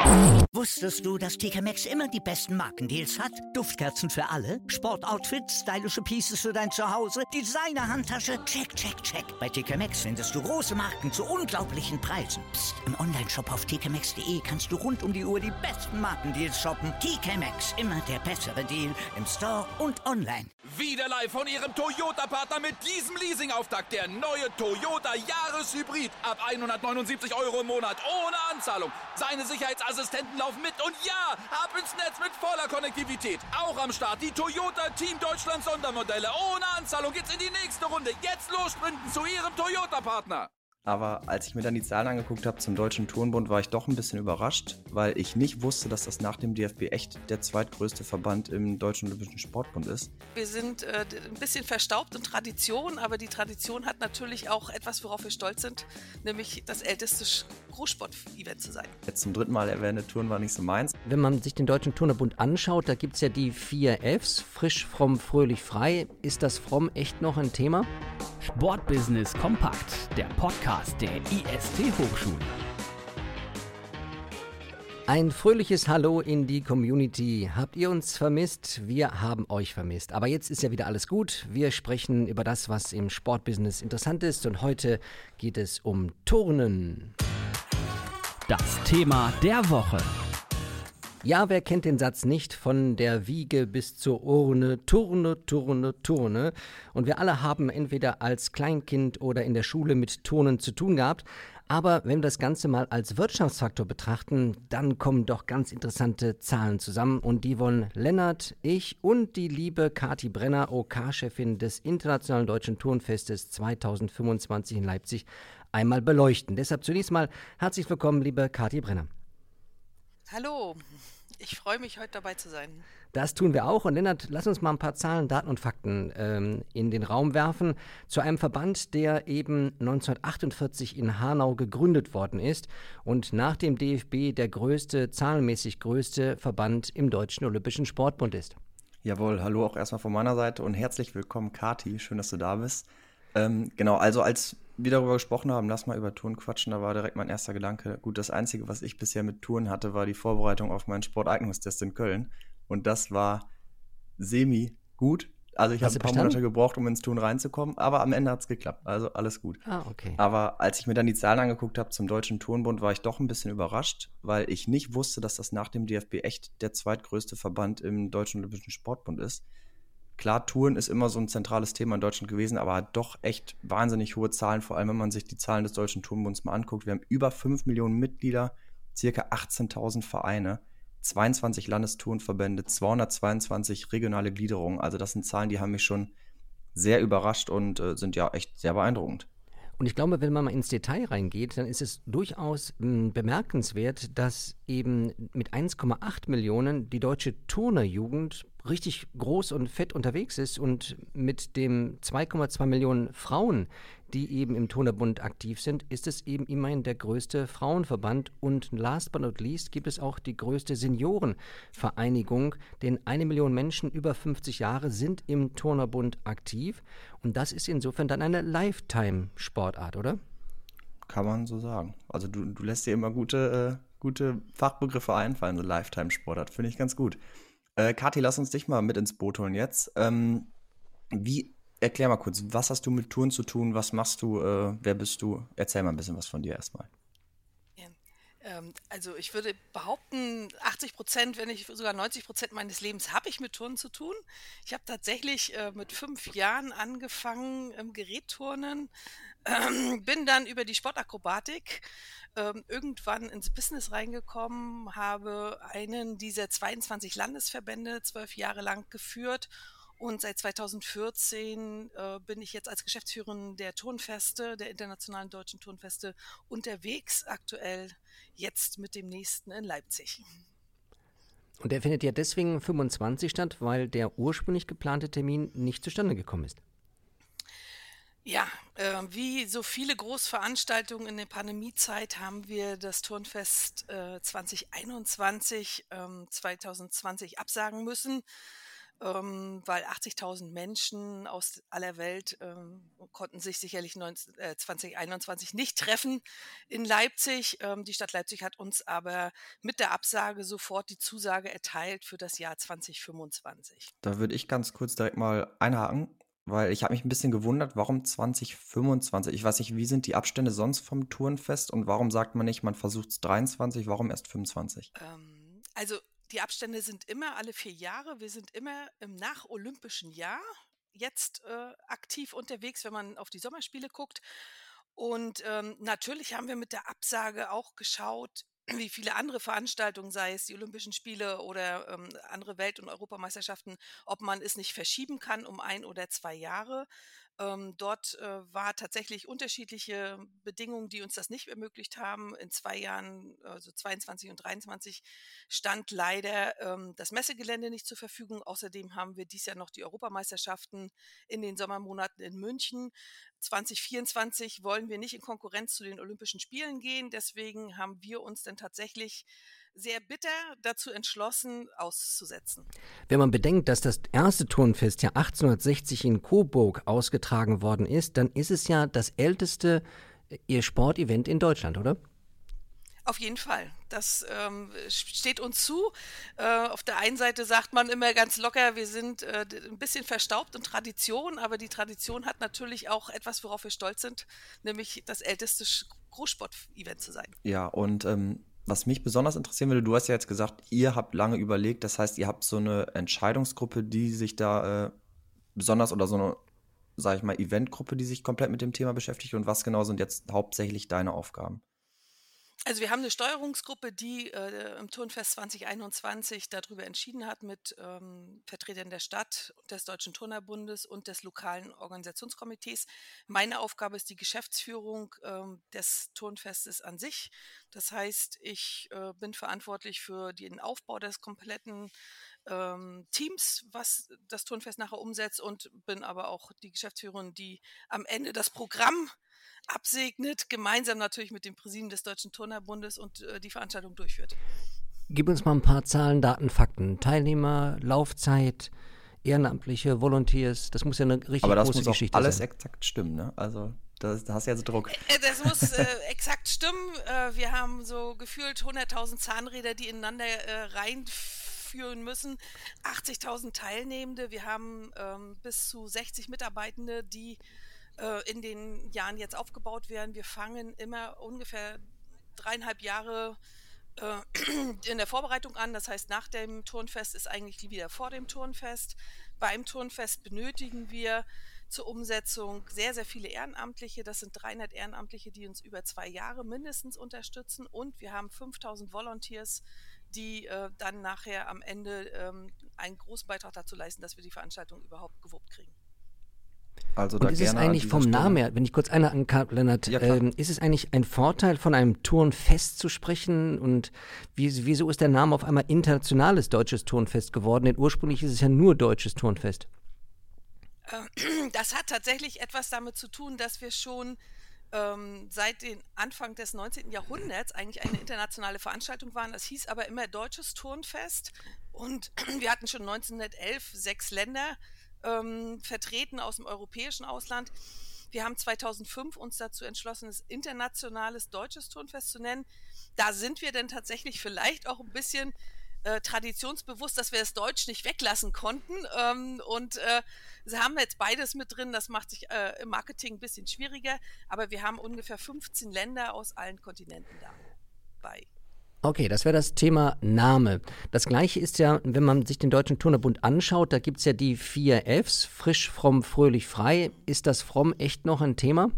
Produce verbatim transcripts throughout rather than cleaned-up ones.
Wusstest du, dass T K Maxx immer die besten Markendeals hat? Duftkerzen für alle, Sportoutfits, stylische Pieces für dein Zuhause, Designer-Handtasche, check, check, check. Bei T K Maxx findest du große Marken zu unglaublichen Preisen. Psst. Im Onlineshop auf t k maxx punkt d e kannst du rund um die Uhr die besten Markendeals shoppen. T K Maxx, immer der bessere Deal im Store und online. Wieder live von Ihrem Toyota-Partner mit diesem Leasing-Auftakt. Der neue Toyota Jahreshybrid. Ab hundertneunundsiebzig Euro im Monat. Ohne Anzahlung. Seine Sicherheitsassistenten laufen mit. Und ja, ab ins Netz mit voller Konnektivität. Auch am Start die Toyota Team Deutschland Sondermodelle. Ohne Anzahlung geht's in die nächste Runde. Jetzt los sprinten zu Ihrem Toyota-Partner. Aber als ich mir dann die Zahlen angeguckt habe zum Deutschen Turnbund, war ich doch ein bisschen überrascht, weil ich nicht wusste, dass das nach dem D F B echt der zweitgrößte Verband im Deutschen Olympischen Sportbund ist. Wir sind äh, ein bisschen verstaubt in Tradition, aber die Tradition hat natürlich auch etwas, worauf wir stolz sind, nämlich das älteste Großsport-Event zu sein. Jetzt zum dritten Mal erwähnte Turnen war nicht so meins. Wenn man sich den Deutschen Turnerbund anschaut, da gibt es ja die vier Fs, frisch, fromm, fröhlich, frei. Ist das fromm echt noch ein Thema? Sportbusiness kompakt, der Podcast der I S T-Hochschule. Ein fröhliches Hallo in die Community. Habt ihr uns vermisst? Wir haben euch vermisst. Aber jetzt ist ja wieder alles gut. Wir sprechen über das, was im Sportbusiness interessant ist. Und heute geht es um Turnen. Das Thema der Woche. Ja, wer kennt den Satz nicht? Von der Wiege bis zur Urne, Turne, Turne, Turne. Und wir alle haben entweder als Kleinkind oder in der Schule mit Turnen zu tun gehabt. Aber wenn wir das Ganze mal als Wirtschaftsfaktor betrachten, dann kommen doch ganz interessante Zahlen zusammen. Und die wollen Lennart, ich und die liebe Kathi Brenner, O K-Chefin des Internationalen Deutschen Turnfestes zweitausendfünfundzwanzig in Leipzig, einmal beleuchten. Deshalb zunächst mal herzlich willkommen, liebe Kathi Brenner. Hallo, ich freue mich, heute dabei zu sein. Das tun wir auch. Und Lennart, lass uns mal ein paar Zahlen, Daten und Fakten ähm, in den Raum werfen. Zu einem Verband, der eben neunzehnhundertachtundvierzig in Hanau gegründet worden ist und nach dem D F B der größte, zahlenmäßig größte Verband im Deutschen Olympischen Sportbund ist. Jawohl, hallo auch erstmal von meiner Seite und herzlich willkommen, Kathi. Schön, dass du da bist. Ähm, genau, also als wir darüber gesprochen haben, lass mal über Touren quatschen, da war direkt mein erster Gedanke, gut, das Einzige, was ich bisher mit Touren hatte, war die Vorbereitung auf meinen Sporteignungstest in Köln und das war semi gut, also ich habe ein paar bestanden? Monate gebraucht, um ins Touren reinzukommen, aber am Ende hat es geklappt, also alles gut. Ah, okay. Aber als ich mir dann die Zahlen angeguckt habe zum Deutschen Turnbund, war ich doch ein bisschen überrascht, weil ich nicht wusste, dass das nach dem D F B echt der zweitgrößte Verband im Deutschen Olympischen Sportbund ist. Klar, Touren ist immer so ein zentrales Thema in Deutschland gewesen, aber hat doch echt wahnsinnig hohe Zahlen, vor allem wenn man sich die Zahlen des Deutschen Turnbunds mal anguckt. Wir haben über fünf Millionen Mitglieder, circa achtzehntausend Vereine, zweiundzwanzig Landesturnverbände, zweihundertzweiundzwanzig regionale Gliederungen. Also das sind Zahlen, die haben mich schon sehr überrascht und äh, sind ja echt sehr beeindruckend. Und ich glaube, wenn man mal ins Detail reingeht, dann ist es durchaus mh, bemerkenswert, dass eben mit eins Komma acht Millionen die deutsche Turnerjugend richtig groß und fett unterwegs ist und mit dem zwei Komma zwei Millionen Frauen, die eben im Turnerbund aktiv sind, ist es eben immerhin der größte Frauenverband und last but not least gibt es auch die größte Seniorenvereinigung, denn eine Million Menschen über fünfzig Jahre sind im Turnerbund aktiv und das ist insofern dann eine Lifetime-Sportart, oder? Kann man so sagen. Also du, du lässt dir immer gute, äh, gute Fachbegriffe einfallen, so Lifetime-Sportart, finde ich ganz gut. Äh, Kathi, lass uns dich mal mit ins Boot holen jetzt. Ähm, wie, erklär mal kurz, was hast du mit Touren zu tun? Was machst du? Äh, wer bist du? Erzähl mal ein bisschen was von dir erstmal. Ja, ähm, also ich würde behaupten, achtzig Prozent, wenn nicht sogar neunzig Prozent meines Lebens habe ich mit Turnen zu tun. Ich habe tatsächlich äh, mit fünf Jahren angefangen im Gerätturnen, ähm, bin dann über die Sportakrobatik ähm, irgendwann ins Business reingekommen, habe einen dieser zweiundzwanzig Landesverbände zwölf Jahre lang geführt und seit zweitausendvierzehn äh, bin ich jetzt als Geschäftsführerin der Turnfeste, der Internationalen Deutschen Turnfeste unterwegs, aktuell jetzt mit dem nächsten in Leipzig. Und der findet ja deswegen fünfundzwanzig statt, weil der ursprünglich geplante Termin nicht zustande gekommen ist. Ja, äh, wie so viele Großveranstaltungen in der Pandemiezeit haben wir das Turnfest äh, zwanzig einundzwanzig, ähm, zwanzig zwanzig absagen müssen. ähm, weil achtzigtausend Menschen aus aller Welt ähm, konnten sich sicherlich neunzehn, äh, zwanzig einundzwanzig nicht treffen in Leipzig. Ähm, die Stadt Leipzig hat uns aber mit der Absage sofort die Zusage erteilt für das Jahr zwanzig fünfundzwanzig. Da würde ich ganz kurz direkt mal einhaken, weil ich habe mich ein bisschen gewundert, warum zwanzig fünfundzwanzig? Ich weiß nicht, wie sind die Abstände sonst vom Turnfest und warum sagt man nicht, man versucht es dreiundzwanzig, warum erst fünfundzwanzig? Ähm, also die Abstände sind immer alle vier Jahre. Wir sind immer im nacholympischen Jahr jetzt äh, aktiv unterwegs, wenn man auf die Sommerspiele guckt. Und ähm, natürlich haben wir mit der Absage auch geschaut, wie viele andere Veranstaltungen, sei es die Olympischen Spiele oder ähm, andere Welt- und Europameisterschaften, ob man es nicht verschieben kann um ein oder zwei Jahre. Ähm, dort äh, war tatsächlich unterschiedliche Bedingungen, die uns das nicht ermöglicht haben. In zwei Jahren, also zweiundzwanzig und dreiundzwanzig, stand leider ähm, das Messegelände nicht zur Verfügung. Außerdem haben wir dieses Jahr noch die Europameisterschaften in den Sommermonaten in München. zwanzig vierundzwanzig wollen wir nicht in Konkurrenz zu den Olympischen Spielen gehen. Deswegen haben wir uns dann tatsächlich sehr bitter dazu entschlossen, auszusetzen. Wenn man bedenkt, dass das erste Turnfest ja achtzehnhundertsechzig in Coburg ausgetragen worden ist, dann ist es ja das älteste äh, Sportevent in Deutschland, oder? Auf jeden Fall. Das ähm, steht uns zu. Äh, auf der einen Seite sagt man immer ganz locker, wir sind äh, ein bisschen verstaubt in Tradition, aber die Tradition hat natürlich auch etwas, worauf wir stolz sind, nämlich das älteste Großsport-Event zu sein. Ja, und ähm, was mich besonders interessieren würde, du hast ja jetzt gesagt, ihr habt lange überlegt, das heißt, ihr habt so eine Entscheidungsgruppe, die sich da äh, besonders oder so eine, sag ich mal, Eventgruppe, die sich komplett mit dem Thema beschäftigt und was genau sind jetzt hauptsächlich deine Aufgaben? Also wir haben eine Steuerungsgruppe, die äh, im Turnfest zwanzig einundzwanzig darüber entschieden hat mit ähm, Vertretern der Stadt, des Deutschen Turnerbundes und des lokalen Organisationskomitees. Meine Aufgabe ist die Geschäftsführung ähm, des Turnfestes an sich. Das heißt, ich äh, bin verantwortlich für den Aufbau des kompletten ähm, Teams, was das Turnfest nachher umsetzt, und bin aber auch die Geschäftsführerin, die am Ende das Programm absegnet, gemeinsam natürlich mit dem Präsidium des Deutschen Turnerbundes und äh, die Veranstaltung durchführt. Gib uns mal ein paar Zahlen, Daten, Fakten. Teilnehmer, Laufzeit, Ehrenamtliche, Volunteers, das muss ja eine richtig Aber das große muss auch Geschichte alles sein. exakt stimmen, ne? Also das, da hast du jetzt Druck. Äh, Das muss äh, exakt stimmen. Äh, wir haben so gefühlt hunderttausend Zahnräder, die ineinander äh, reinführen müssen. achtzigtausend Teilnehmende. Wir haben ähm, bis zu sechzig Mitarbeitende, die in den Jahren jetzt aufgebaut werden. Wir fangen immer ungefähr dreieinhalb Jahre äh, in der Vorbereitung an. Das heißt, nach dem Turnfest ist eigentlich wieder vor dem Turnfest. Beim Turnfest benötigen wir zur Umsetzung sehr, sehr viele Ehrenamtliche. Das sind dreihundert Ehrenamtliche, die uns über zwei Jahre mindestens unterstützen. Und wir haben fünftausend Volunteers, die äh, dann nachher am Ende ähm, einen großen Beitrag dazu leisten, dass wir die Veranstaltung überhaupt gewuppt kriegen. Also Und da ist es gerne an eigentlich dieser vom Stelle- Namen her, wenn ich kurz einhaken kann, Lennart, Ja, klar. ähm, ist es eigentlich ein Vorteil, von einem Turnfest zu sprechen? Und wie, wieso ist der Name auf einmal internationales deutsches Turnfest geworden? Denn ursprünglich ist es ja nur deutsches Turnfest. Das hat tatsächlich etwas damit zu tun, dass wir schon ähm, seit dem Anfang des neunzehnten Jahrhunderts eigentlich eine internationale Veranstaltung waren. Das hieß aber immer Deutsches Turnfest. Und wir hatten schon neunzehnhundertelf sechs Länder ähm, vertreten aus dem europäischen Ausland. Wir haben zweitausendfünf uns dazu entschlossen, es internationales Deutsches Turnfest zu nennen. Da sind wir dann tatsächlich vielleicht auch ein bisschen äh, traditionsbewusst, dass wir das Deutsch nicht weglassen konnten. Ähm, und äh, sie haben jetzt beides mit drin. Das macht sich äh, im Marketing ein bisschen schwieriger. Aber wir haben ungefähr fünfzehn Länder aus allen Kontinenten dabei. Okay, das wäre das Thema Name. Das Gleiche ist ja, wenn man sich den Deutschen Turnerbund anschaut, da gibt es ja die vier Fs, frisch, fromm, fröhlich, frei. Ist das fromm echt noch ein Thema?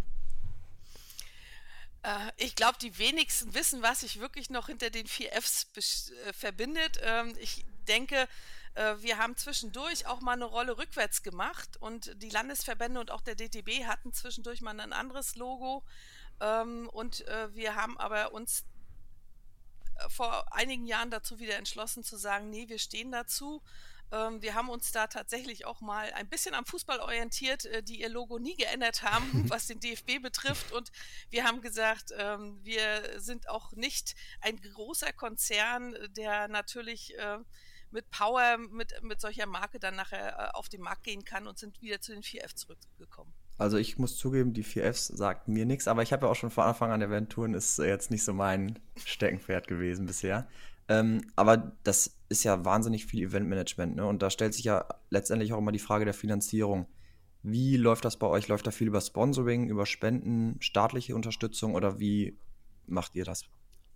Äh, ich glaube, die wenigsten wissen, was sich wirklich noch hinter den vier Fs bes- äh, verbindet. Ähm, ich denke, äh, wir haben zwischendurch auch mal eine Rolle rückwärts gemacht und die Landesverbände und auch der D T B hatten zwischendurch mal ein anderes Logo. Ähm, und äh, wir haben aber uns vor einigen Jahren dazu wieder entschlossen zu sagen, nee, wir stehen dazu. Ähm, wir haben uns da tatsächlich auch mal ein bisschen am Fußball orientiert, äh, die ihr Logo nie geändert haben, was den D F B betrifft. Und wir haben gesagt, ähm, wir sind auch nicht ein großer Konzern, der natürlich äh, mit Power, mit, mit solcher Marke dann nachher äh, auf den Markt gehen kann und sind wieder zu den vier F zurückgekommen. Also ich muss zugeben, die vier Fs sagt mir nichts, aber ich habe ja auch schon von Anfang an erwähnt, Touren ist jetzt nicht so mein Steckenpferd gewesen bisher. Ähm, aber das ist ja wahnsinnig viel Eventmanagement, ne? Und da stellt sich ja letztendlich auch immer die Frage der Finanzierung. Wie läuft das bei euch? Läuft da viel über Sponsoring, über Spenden, staatliche Unterstützung oder wie macht ihr das?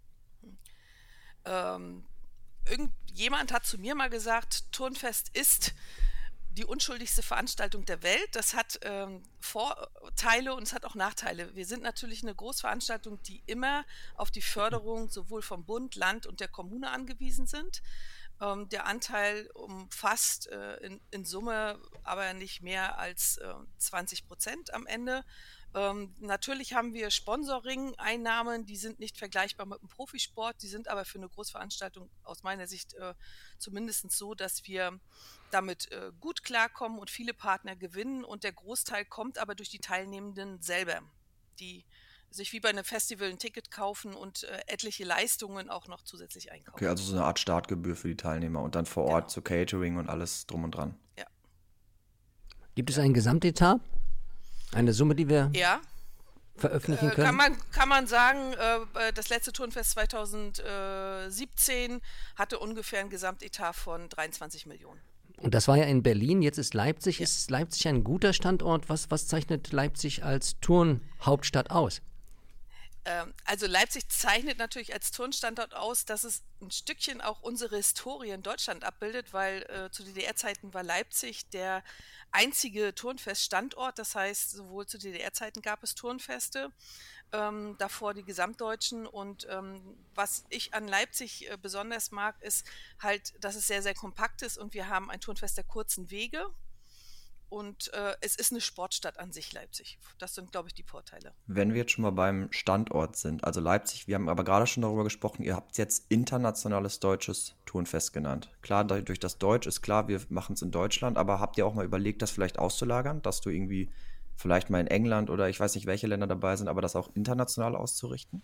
Ähm, irgendjemand hat zu mir mal gesagt, Turnfest ist die unschuldigste Veranstaltung der Welt. Das hat ähm, Vorteile und es hat auch Nachteile. Wir sind natürlich eine Großveranstaltung, die immer auf die Förderung sowohl vom Bund, Land und der Kommune angewiesen sind. Ähm, der Anteil umfasst äh, in, in Summe aber nicht mehr als äh, zwanzig Prozent am Ende. Ähm, natürlich haben wir Sponsoring-Einnahmen, die sind nicht vergleichbar mit dem Profisport, die sind aber für eine Großveranstaltung aus meiner Sicht äh, zumindest so, dass wir damit äh, gut klarkommen und viele Partner gewinnen und der Großteil kommt aber durch die Teilnehmenden selber, die sich wie bei einem Festival ein Ticket kaufen und äh, etliche Leistungen auch noch zusätzlich einkaufen. Okay, also so eine Art Startgebühr für die Teilnehmer und dann vor Ort Genau. zu Catering und alles drum und dran. Ja. Gibt es einen Gesamtetat? Eine Summe, die wir Ja, veröffentlichen äh, können? kann man, kann man sagen, äh, das letzte Turnfest zweitausendsiebzehn hatte ungefähr ein Gesamtetat von dreiundzwanzig Millionen. Und das war ja in Berlin, jetzt ist Leipzig. Ist Leipzig ein guter Standort? Was, was zeichnet Leipzig als Turnhauptstadt aus? Also Leipzig zeichnet natürlich als Turnstandort aus, dass es ein Stückchen auch unsere Historie in Deutschland abbildet, weil äh, zu D D R-Zeiten war Leipzig der einzige Turnfeststandort. Das heißt, sowohl zu D D R-Zeiten gab es Turnfeste, ähm, davor die gesamtdeutschen. Und ähm, was ich an Leipzig äh, besonders mag, ist halt, dass es sehr, sehr kompakt ist und wir haben ein Turnfest der kurzen Wege. Und äh, es ist eine Sportstadt an sich, Leipzig. Das sind, glaube ich, die Vorteile. Wenn wir jetzt schon mal beim Standort sind, also Leipzig, wir haben aber gerade schon darüber gesprochen, ihr habt jetzt internationales deutsches Turnfest genannt. Klar, durch das Deutsch ist klar, wir machen es in Deutschland, aber habt ihr auch mal überlegt, das vielleicht auszulagern, dass du irgendwie vielleicht mal in England oder ich weiß nicht, welche Länder dabei sind, aber das auch international auszurichten?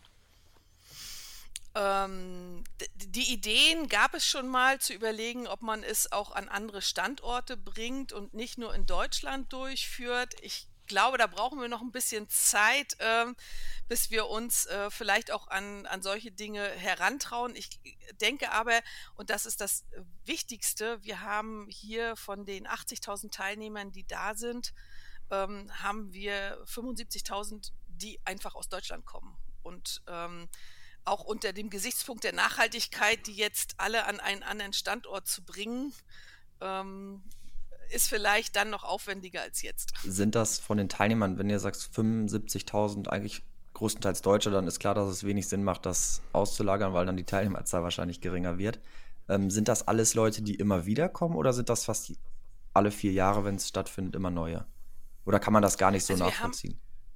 Ähm, d- die Ideen gab es schon mal, zu überlegen, ob man es auch an andere Standorte bringt und nicht nur in Deutschland durchführt. Ich glaube, da brauchen wir noch ein bisschen Zeit, ähm, bis wir uns äh, vielleicht auch an, an solche Dinge herantrauen. Ich denke aber, und das ist das Wichtigste, wir haben hier von den achtzigtausend Teilnehmern, die da sind, ähm, haben wir fünfundsiebzigtausend, die einfach aus Deutschland kommen. Und ähm, auch unter dem Gesichtspunkt der Nachhaltigkeit, die jetzt alle an einen anderen Standort zu bringen, ähm, ist vielleicht dann noch aufwendiger als jetzt. Sind das von den Teilnehmern, wenn ihr sagt fünfundsiebzigtausend eigentlich größtenteils Deutsche, dann ist klar, dass es wenig Sinn macht, das auszulagern, weil dann die Teilnehmerzahl wahrscheinlich geringer wird. Ähm, sind das alles Leute, die immer wieder kommen oder sind das fast alle vier Jahre, wenn es stattfindet, immer neue? Oder kann man das gar nicht so Also wir nachvollziehen?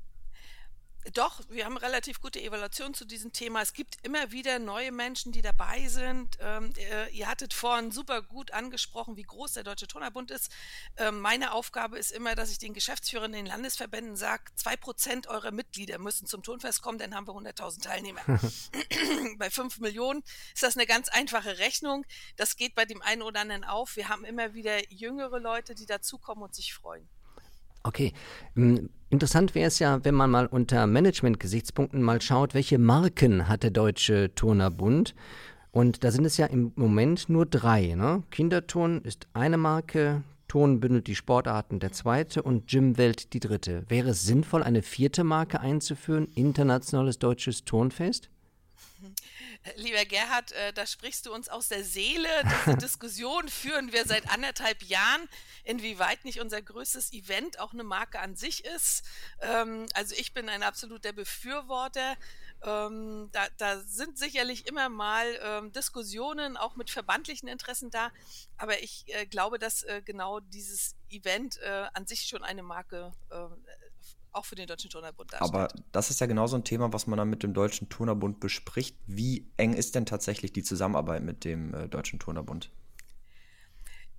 Doch, wir haben relativ gute Evaluation zu diesem Thema. Es gibt immer wieder neue Menschen, die dabei sind. Ähm, äh, ihr hattet vorhin super gut angesprochen, wie groß der Deutsche Turnerbund ist. Ähm, meine Aufgabe ist immer, dass ich den Geschäftsführern in den Landesverbänden sage, zwei Prozent eurer Mitglieder müssen zum Turnfest kommen, dann haben wir hunderttausend Teilnehmer. Bei fünf Millionen ist das eine ganz einfache Rechnung. Das geht bei dem einen oder anderen auf. Wir haben immer wieder jüngere Leute, die dazukommen und sich freuen. Okay. Ähm, Interessant wäre es ja, wenn man mal unter Management-Gesichtspunkten mal schaut, welche Marken hat der Deutsche Turnerbund. Und da sind es ja im Moment nur drei. Ne? Kinderturnen ist eine Marke, Turnen bündelt die Sportarten der zweite und Gymwelt die dritte. Wäre es sinnvoll, eine vierte Marke einzuführen, internationales deutsches Turnfest? Lieber Gerhard, äh, da sprichst du uns aus der Seele. Diese Diskussion führen wir seit anderthalb Jahren, inwieweit nicht unser größtes Event auch eine Marke an sich ist. Ähm, also ich bin ein absoluter Befürworter. Ähm, da, da sind sicherlich immer mal ähm, Diskussionen, auch mit verbandlichen Interessen da. Aber ich äh, glaube, dass äh, genau dieses Event äh, an sich schon eine Marke äh, auch für den Deutschen Turnerbund darstellt. Aber das ist ja genau so ein Thema, was man dann mit dem Deutschen Turnerbund bespricht. Wie eng ist denn tatsächlich die Zusammenarbeit mit dem äh, Deutschen Turnerbund?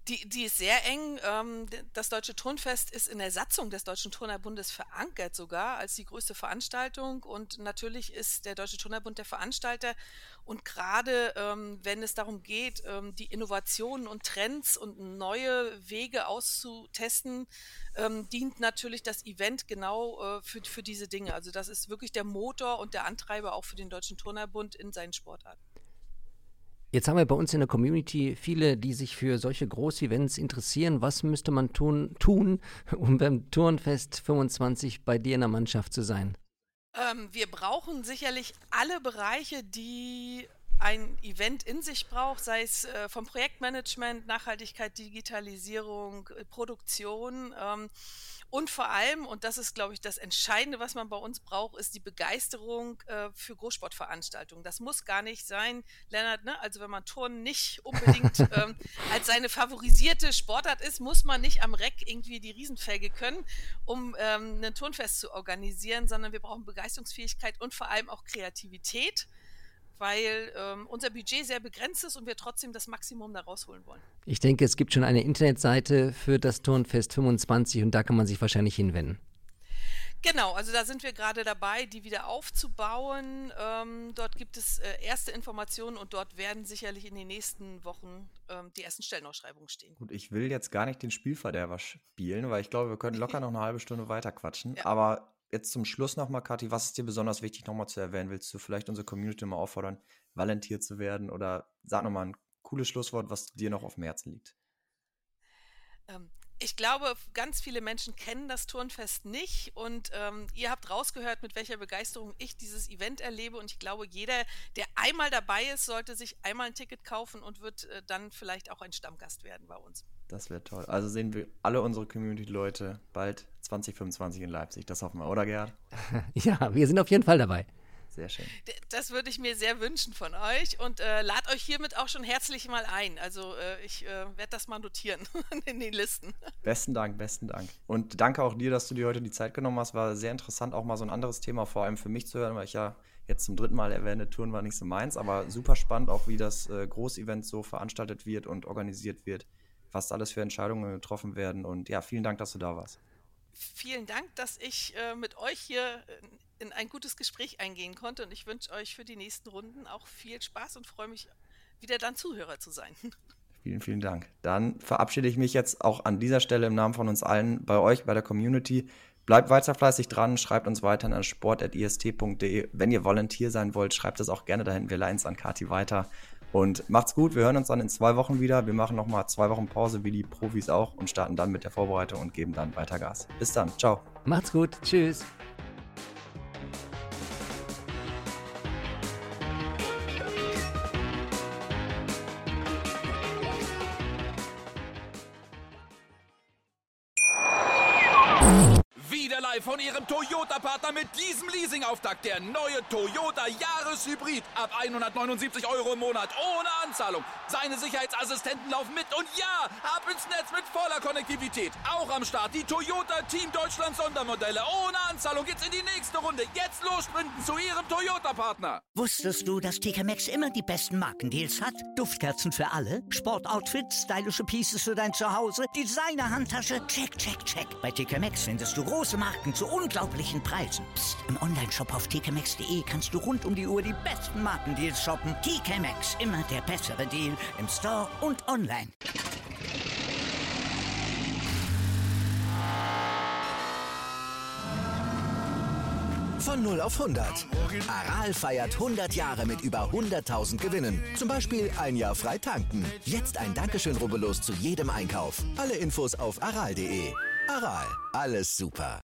Die, die ist sehr eng. Ähm, Das Deutsche Turnfest ist in der Satzung des Deutschen Turnerbundes verankert sogar als die größte Veranstaltung. Und natürlich ist der Deutsche Turnerbund der Veranstalter. Und gerade ähm, wenn es darum geht, ähm, die Innovationen und Trends und neue Wege auszutesten, ähm, dient natürlich das Event genau äh, für, für diese Dinge. Also das ist wirklich der Motor und der Antreiber auch für den Deutschen Turnerbund in seinen Sportarten. Jetzt haben wir bei uns in der Community viele, die sich für solche Groß-Events interessieren. Was müsste man tun, tun, um beim Turnfest fünfundzwanzig bei dir in der Mannschaft zu sein? Ähm, wir brauchen sicherlich alle Bereiche, die ein Event in sich braucht, sei es äh, vom Projektmanagement, Nachhaltigkeit, Digitalisierung, äh, Produktion ähm, und vor allem, und das ist, glaube ich, das Entscheidende, was man bei uns braucht, ist die Begeisterung äh, für Großsportveranstaltungen. Das muss gar nicht sein, Lennart, ne? Also wenn man Turnen nicht unbedingt ähm, als seine favorisierte Sportart ist, muss man nicht am Reck irgendwie die Riesenfelge können, um ähm, ein Turnfest zu organisieren, sondern wir brauchen Begeisterungsfähigkeit und vor allem auch Kreativität, weil ähm, unser Budget sehr begrenzt ist und wir trotzdem das Maximum da rausholen wollen. Ich denke, es gibt schon eine Internetseite für das Turnfest fünfundzwanzig und da kann man sich wahrscheinlich hinwenden. Genau, also da sind wir gerade dabei, die wieder aufzubauen. Ähm, dort gibt es äh, erste Informationen und dort werden sicherlich in den nächsten Wochen ähm, die ersten Stellenausschreibungen stehen. Gut, ich will jetzt gar nicht den Spielverderber spielen, weil ich glaube, wir können locker noch eine halbe Stunde weiter quatschen. Ja. Aber jetzt zum Schluss nochmal, Kathi, was ist dir besonders wichtig nochmal zu erwähnen? Willst du vielleicht unsere Community mal auffordern, Volunteer zu werden? Oder sag nochmal ein cooles Schlusswort, was dir noch auf dem Herzen liegt. Ähm, ich glaube, ganz viele Menschen kennen das Turnfest nicht und ähm, ihr habt rausgehört, mit welcher Begeisterung ich dieses Event erlebe und ich glaube, jeder, der einmal dabei ist, sollte sich einmal ein Ticket kaufen und wird äh, dann vielleicht auch ein Stammgast werden bei uns. Das wäre toll. Also sehen wir alle unsere Community-Leute bald zwanzig fünfundzwanzig in Leipzig. Das hoffen wir, oder Gerhard? Ja, wir sind auf jeden Fall dabei. Sehr schön. D- Das würde ich mir sehr wünschen von euch und äh, lad euch hiermit auch schon herzlich mal ein. Also äh, ich äh, werde das mal notieren in den Listen. Besten Dank, besten Dank. Und danke auch dir, dass du dir heute die Zeit genommen hast. War sehr interessant, auch mal so ein anderes Thema vor allem für mich zu hören, weil ich ja jetzt zum dritten Mal erwähne, Touren war nicht so meins, aber super spannend auch, wie das äh, Großevent so veranstaltet wird und organisiert wird. Was alles für Entscheidungen getroffen werden. Und ja, vielen Dank, dass du da warst. Vielen Dank, dass ich äh, mit euch hier in ein gutes Gespräch eingehen konnte und ich wünsche euch für die nächsten Runden auch viel Spaß und freue mich, wieder dann Zuhörer zu sein. Vielen, vielen Dank. Dann verabschiede ich mich jetzt auch an dieser Stelle im Namen von uns allen bei euch, bei der Community. Bleibt weiter fleißig dran, schreibt uns weiter an sport at i s t punkt d e. Wenn ihr Volunteer sein wollt, schreibt es auch gerne dahin. Wir leiten es an Kathi weiter. Und macht's gut, wir hören uns dann in zwei Wochen wieder. Wir machen nochmal zwei Wochen Pause, wie die Profis auch, und starten dann mit der Vorbereitung und geben dann weiter Gas. Bis dann, ciao. Macht's gut, tschüss. Wieder live von Ihrem Toyota-Partner mit diesem Leasing-Auftakt. Der neue Toyota Jahreshybrid. Ab hundertneunundsiebzig Euro im Monat. Ohne Anzahlung. Seine Sicherheitsassistenten laufen mit. Und ja, ab ins Netz mit voller Konnektivität. Auch am Start die Toyota Team Deutschland Sondermodelle. Ohne Anzahlung geht's in die nächste Runde. Jetzt los sprinten zu Ihrem Toyota-Partner. Wusstest du, dass T K Maxx immer die besten Markendeals hat? Duftkerzen für alle, Sportoutfits, stylische Pieces für dein Zuhause, Designer-Handtasche, check, check, check. Bei T K Maxx findest du große Marken zu unglaublichen Preisen. Psst. Im Onlineshop auf t k maxx punkt d e kannst du rund um die Uhr die besten Markendeals shoppen. T K Maxx, immer der bessere Deal im Store und online. Von null auf hundert. Aral feiert hundert Jahre mit über hunderttausend Gewinnen. Zum Beispiel ein Jahr frei tanken. Jetzt ein Dankeschön, rubbellos zu jedem Einkauf. Alle Infos auf aral punkt d e. Aral, alles super.